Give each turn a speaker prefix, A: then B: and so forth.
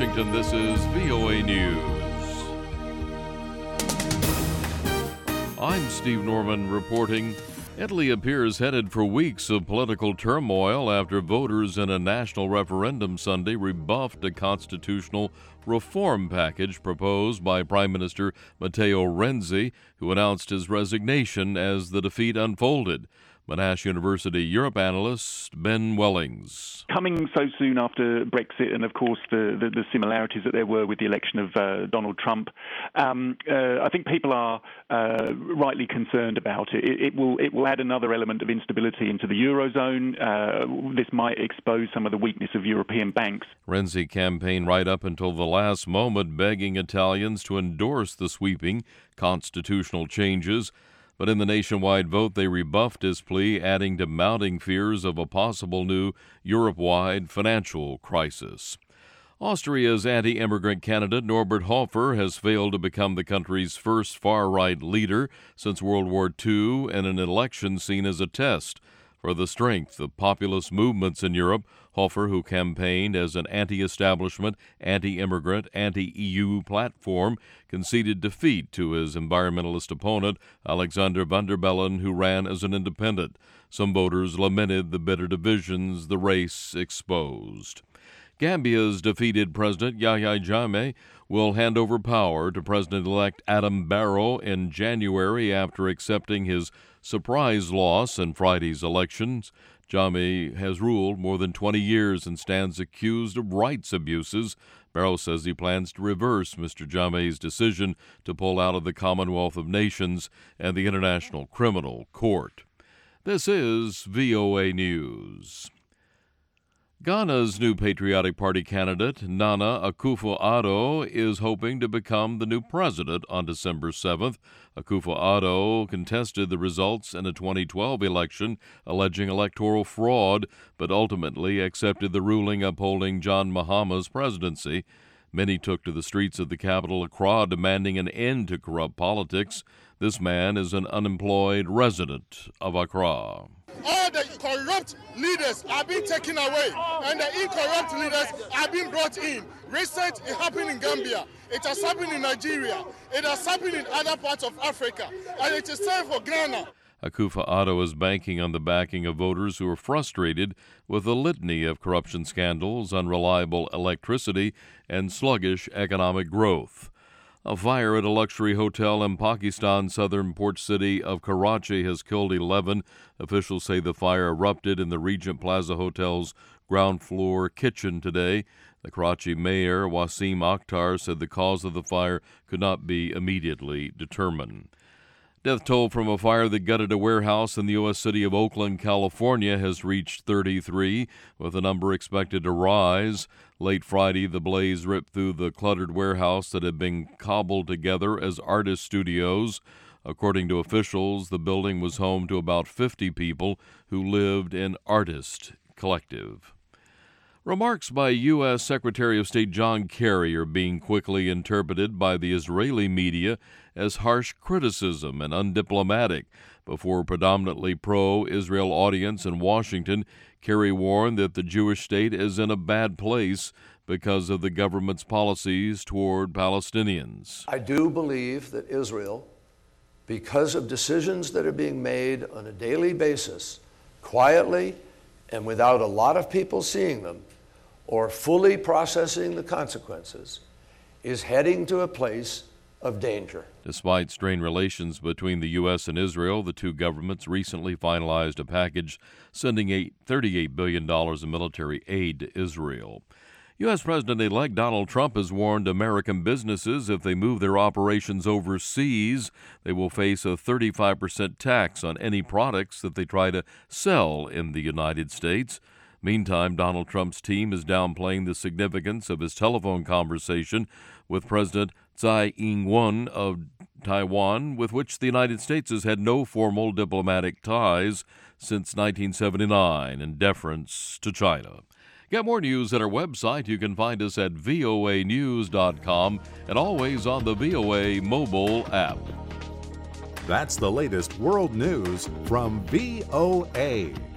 A: Washington, this is VOA News. I'm Steve Norman reporting. Italy appears headed for weeks of political turmoil after voters in a national referendum Sunday rebuffed a constitutional reform package proposed by Prime Minister Matteo Renzi, who announced his resignation as the defeat unfolded. Monash University Europe analyst Ben Wellings.
B: Coming so soon after Brexit and, of course, the similarities that there were with the election of Donald Trump, I think people are rightly concerned about it. It will add another element of instability into the Eurozone. This might expose some of the weakness of European banks.
A: Renzi campaigned right up until the last moment, begging Italians to endorse the sweeping constitutional changes. But in the nationwide vote, they rebuffed his plea, adding to mounting fears of a possible new Europe-wide financial crisis. Austria's anti-immigrant candidate Norbert Hofer has failed to become the country's first far-right leader since World War II in an election seen as a test for the strength of populist movements in Europe. Hofer, who campaigned as an anti-establishment, anti-immigrant, anti-EU platform, conceded defeat to his environmentalist opponent, Alexander Van der Bellen, who ran as an independent. Some voters lamented the bitter divisions the race exposed. Gambia's defeated President Yahya Jammeh will hand over power to President-elect Adam Barrow in January after accepting his surprise loss in Friday's elections. Jammeh has ruled more than 20 years and stands accused of rights abuses. Barrow says he plans to reverse Mr. Jammeh's decision to pull out of the Commonwealth of Nations and the International Criminal Court. This is VOA News. Ghana's new Patriotic Party candidate, Nana Akufo-Addo, is hoping to become the new president on December 7th. Akufo-Addo contested the results in a 2012 election alleging electoral fraud, but ultimately accepted the ruling upholding John Mahama's presidency. Many took to the streets of the capital, Accra, demanding an end to corrupt politics. This man is an unemployed resident of Accra.
C: All the corrupt leaders are being taken away, and the incorrupt leaders are being brought in. Recent, it happened in Gambia. It has happened in Nigeria. It has happened in other parts of Africa. And it is time for Ghana.
A: Akufo-Addo is banking on the backing of voters who are frustrated with a litany of corruption scandals, unreliable electricity, and sluggish economic growth. A fire at a luxury hotel in Pakistan's southern port city of Karachi has killed 11. Officials say the fire erupted in the Regent Plaza Hotel's ground floor kitchen today. The Karachi mayor, Wasim Akhtar, said the cause of the fire could not be immediately determined. Death toll from a fire that gutted a warehouse in the U.S. city of Oakland, California, has reached 33, with the number expected to rise. Late Friday, the blaze ripped through the cluttered warehouse that had been cobbled together as artist studios. According to officials, the building was home to about 50 people who lived in Artist Collective. Remarks by U.S. Secretary of State John Kerry are being quickly interpreted by the Israeli media as harsh criticism and undiplomatic. Before a predominantly pro-Israel audience in Washington, Kerry warned that the Jewish state is in a bad place because of the government's policies toward Palestinians.
D: I do believe that Israel, because of decisions that are being made on a daily basis, quietly and without a lot of people seeing them or fully processing the consequences, is heading to a place of danger.
A: Despite strained relations between the U.S. and Israel, the two governments recently finalized a package sending $38 billion in military aid to Israel. U.S. President-elect Donald Trump has warned American businesses if they move their operations overseas, they will face a 35% tax on any products that they try to sell in the United States. Meantime, Donald Trump's team is downplaying the significance of his telephone conversation with President Tsai Ing-wen of Taiwan, with which the United States has had no formal diplomatic ties since 1979 in deference to China. Get more news at our website. You can find us at voanews.com and always on the VOA mobile app.
E: That's the latest world news from VOA.